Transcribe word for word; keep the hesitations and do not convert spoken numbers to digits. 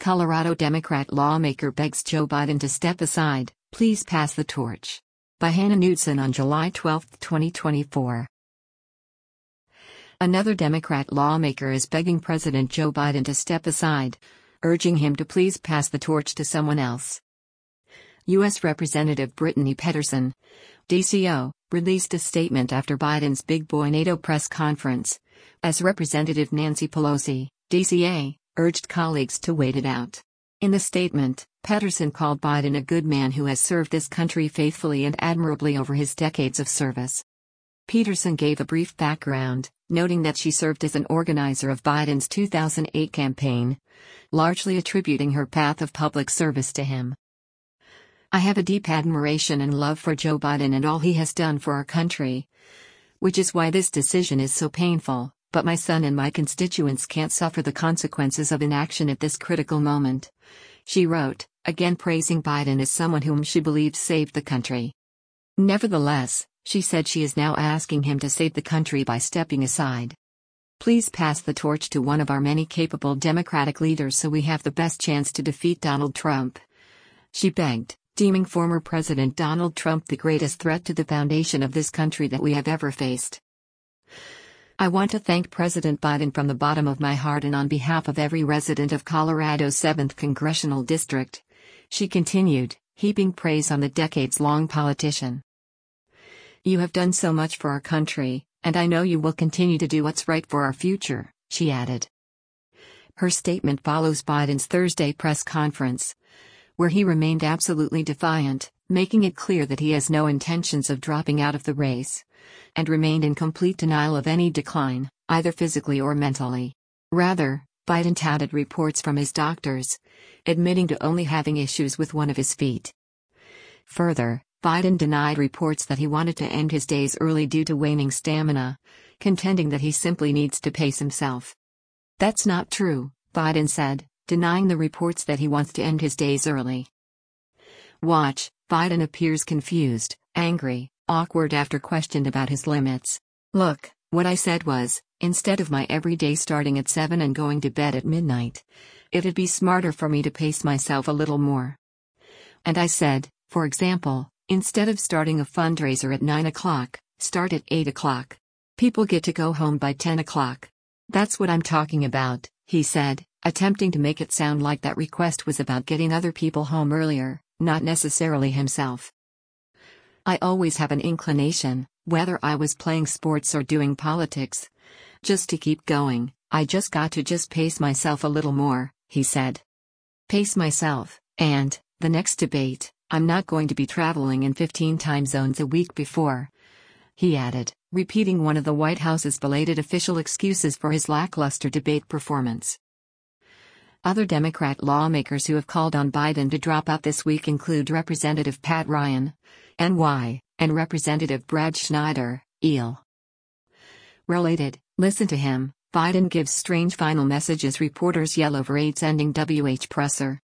Colorado Democrat lawmaker begs Joe Biden to step aside, please pass the torch. By Hannah Knudsen on July twelfth, twenty twenty-four. Another Democrat lawmaker is begging President Joe Biden to step aside, urging him to please pass the torch to someone else. U S Representative Brittany Pettersen, D C O, released a statement after Biden's Big Boy NATO press conference, as Representative Nancy Pelosi, D C A, urged colleagues to wait it out. In the statement, Pettersen called Biden a good man who has served this country faithfully and admirably over his decades of service. Pettersen gave a brief background, noting that she served as an organizer of Biden's two thousand eight campaign, largely attributing her path of public service to him. I have a deep admiration and love for Joe Biden and all he has done for our country, which is why this decision is so painful, but my son and my constituents can't suffer the consequences of inaction at this critical moment, she wrote, again praising Biden as someone whom she believes saved the country. Nevertheless, she said she is now asking him to save the country by stepping aside. Please pass the torch to one of our many capable Democratic leaders so we have the best chance to defeat Donald Trump, she begged, deeming former President Donald Trump the greatest threat to the foundation of this country that we have ever faced. I want to thank President Biden from the bottom of my heart and on behalf of every resident of Colorado's seventh Congressional District, she continued, heaping praise on the decades-long politician. You have done so much for our country, and I know you will continue to do what's right for our future, she added. Her statement follows Biden's Thursday press conference, where he remained absolutely defiant, making it clear that he has no intentions of dropping out of the race, and remained in complete denial of any decline, either physically or mentally. Rather, Biden touted reports from his doctors, admitting to only having issues with one of his feet. Further, Biden denied reports that he wanted to end his days early due to waning stamina, contending that he simply needs to pace himself. That's not true, Biden said, denying the reports that he wants to end his days early. Watch, Biden appears confused, angry, awkward after questioned about his limits. Look, what I said was, instead of my every day starting at seven and going to bed at midnight, it'd be smarter for me to pace myself a little more. And I said, for example, instead of starting a fundraiser at nine o'clock, start at eight o'clock. People get to go home by ten o'clock. That's what I'm talking about, he said, attempting to make it sound like that request was about getting other people home earlier, not necessarily himself. I always have an inclination, whether I was playing sports or doing politics, just to keep going. I just got to just pace myself a little more, he said. Pace myself, and, the next debate, I'm not going to be traveling in fifteen time zones a week before, he added, repeating one of the White House's belated official excuses for his lackluster debate performance. Other Democrat lawmakers who have called on Biden to drop out this week include Representative Pat Ryan, N Y, and Representative Brad Schneider, E L. Related, listen to him, Biden gives strange final message as reporters yell over AIDS ending W H presser.